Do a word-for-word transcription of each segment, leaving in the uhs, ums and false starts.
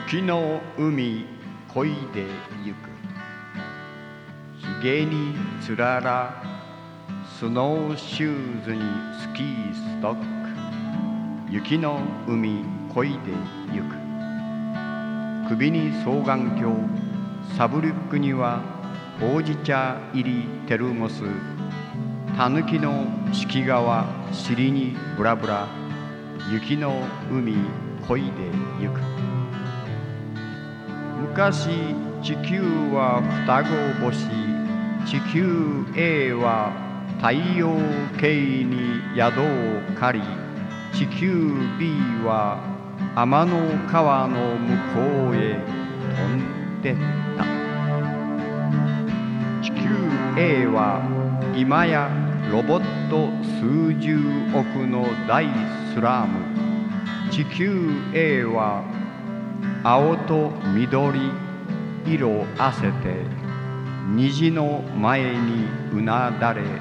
雪の海漕いでゆく。ひげにつらら、スノーシューズにスキーストック。雪の海漕いでゆく。首に双眼鏡、サブリュックにはほうじ茶入りテルモス。たぬきの敷川、尻にブラブラ。雪の海漕いでゆく。昔地球は双子星、地球 A は太陽系に宿を借り、地球 B は天の川の向こうへ飛んでった。地球 A は今やロボット数十億の大スラム。地球 A は青と緑色あせて虹の前にうなだれる。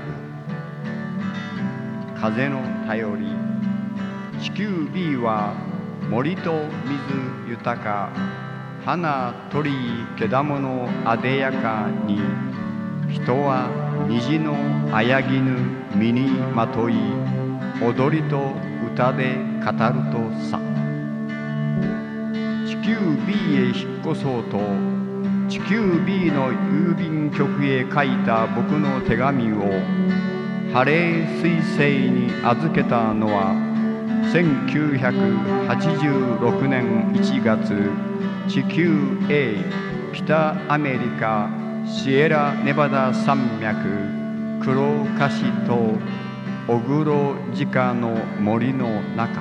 風の便り。地球 B は森と水豊か、花鳥けだものあでやかに、人は虹のあやぎぬ身にまとい、踊りと歌で語るとさ。地球 B へ引っ越そうと、地球 B の郵便局へ書いた僕の手紙をハレー彗星に預けたのはせんきゅうひゃくはちじゅうろくねんいちがつ、地球 A 北アメリカシエラネバダ山脈黒カシとオグロジカの森の中。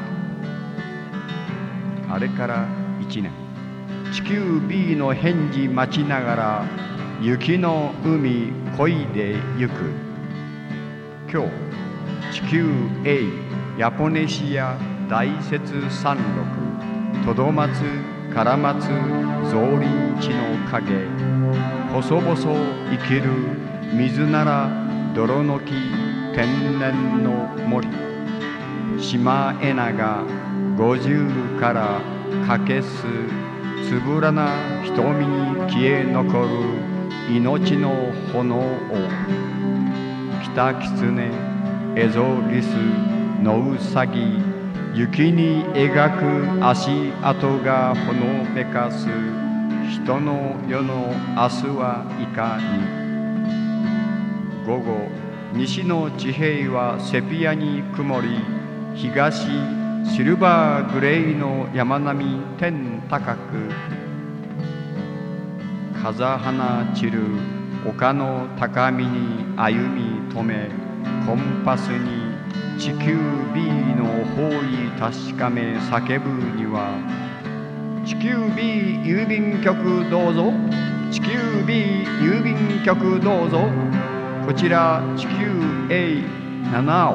あれからいちねん、地球 B の返事待ちながら雪の海漕いでゆく。今日地球 A ヤポネシア大雪山麓トドマツカラマツゾウリン地の影、細々生きる水なら泥の木天然の森。シマエナガ五十からかけすつぶらな瞳に消え残る命の炎を。キタキツネエゾリスノウサギ、雪に描く足跡がほのめかす人の世の明日はいかに。午後西の地平はセピアに曇り、東シルバーグレイの山並み天高く。風花散る丘の高みに歩み止め、コンパスに地球 B の方位確かめ叫ぶには、地球 B 郵便局どうぞ、地球 B 郵便局どうぞ、こちら地球 エーなな を。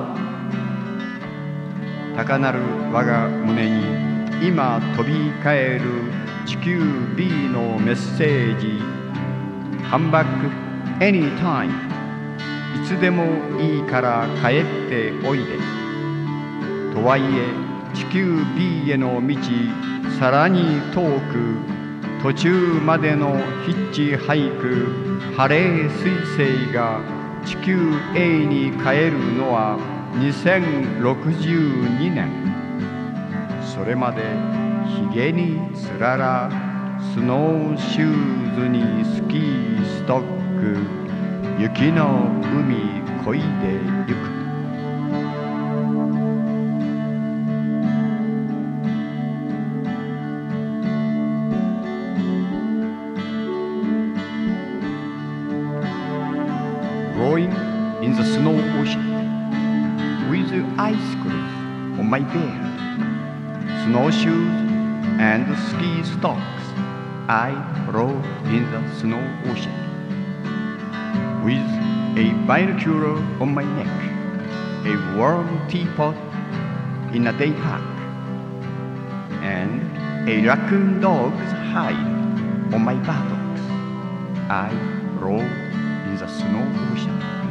高鳴る我が胸に今飛び返る地球 B のメッセージ。 Come back anytime、 いつでもいいから帰っておいで。とはいえ地球 B への道さらに遠く、途中までのヒッチハイク。ハレー彗星が地球 A に帰るのはにせんろくじゅうにねん。それまでひげにつらら、スノーシューズにスキーストック。雪の海漕いでゆく。Growing in the snow ocean with ice cream on my beard, snowshoes and ski stocks, I rode in the snow ocean with a binocular on my neck, a warm teapot in a day pack, and a raccoon dog's hide on my buttocks. I rode in the snow ocean.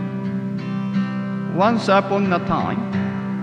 Once upon a time,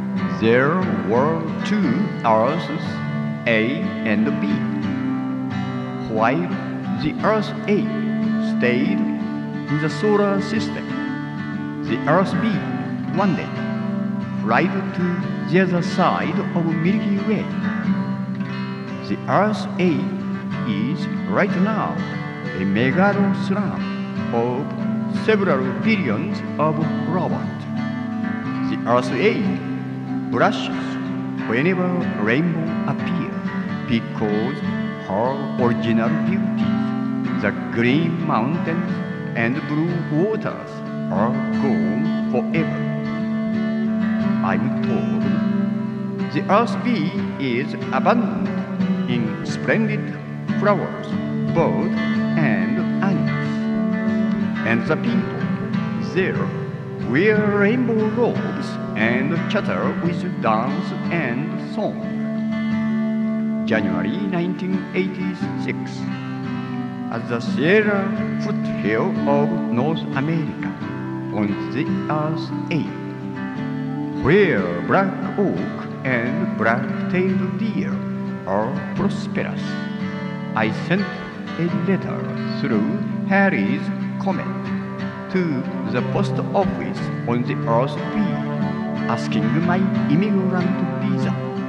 there were two Earths, A and B. while the Earth A stayed in the solar system, the Earth B one day flight to the other side of Milky Way. The Earth A is right now a megaloslum of several billions of robots. The Earth A blushes whenever rainbow appears because her original beauties, the green mountains and blue waters, are gone forever. I'm told the Earth B is abundant in splendid flowers, birds, and animals, and the people there wear rainbow robes and chatter with dance and song. January nineteen eighty-six, at the Sierra foothill of North America, on the Earth A, where black oak and black-tailed deer are prosperous, I sent a letter through Halley's Comet to the post office on the Earth B, asking my immigrant visa.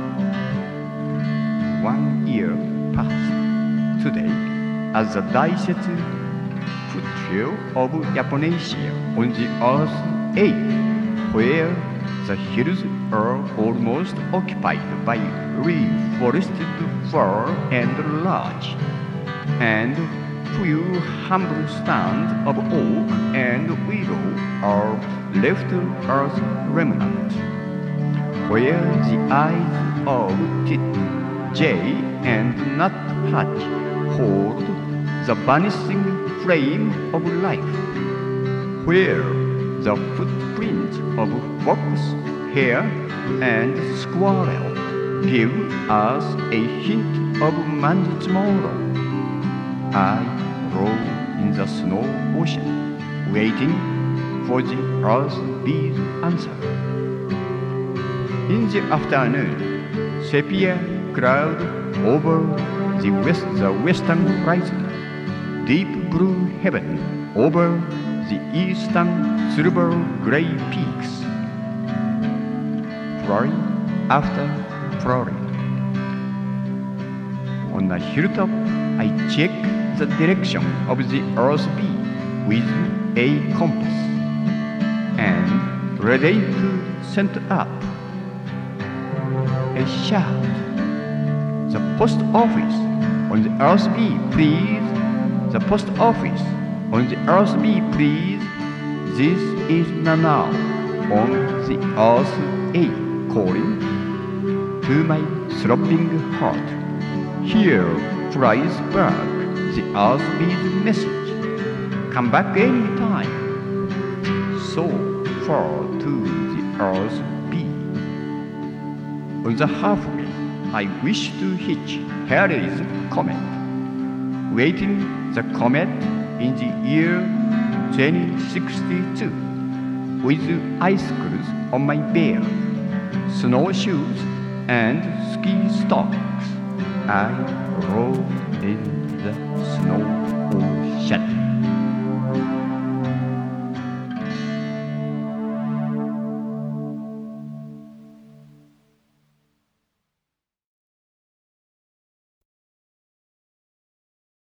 One year passed today at the Daisetsu foothill of Japonesia on the Earth A, where the hills are almost occupied by reforested fir and larch, and few humble stands of oak and willow are left as remnants, where the eyes of tit, jay, and nuthatch hold the vanishing flame of life, where the footprints of fox, hare, and squirrel give us a hint of man's tomorrow. I roll in the snow ocean, waiting for the Earth B's answer. In the afternoon, sepia cloud over the west, the western horizon, deep blue heaven over the eastern silver gray peaks. Flurry after flurry. On the hilltop, I check the direction of the Earth B with a compass, and ready to send up a shout. The post office on the Earth B, please. The post office on the Earth B, please. This is Nanao on the Earth A, calling to my throbbing heart. Here flies back the Earth B's message. Come back any time. So far to the Earth B. On the halfway, I wish to hitch Halley's Comet, waiting the comet in the year twenty sixty-two, with icicles on my bare snowshoes and ski stocks. I roll in the snow ocean.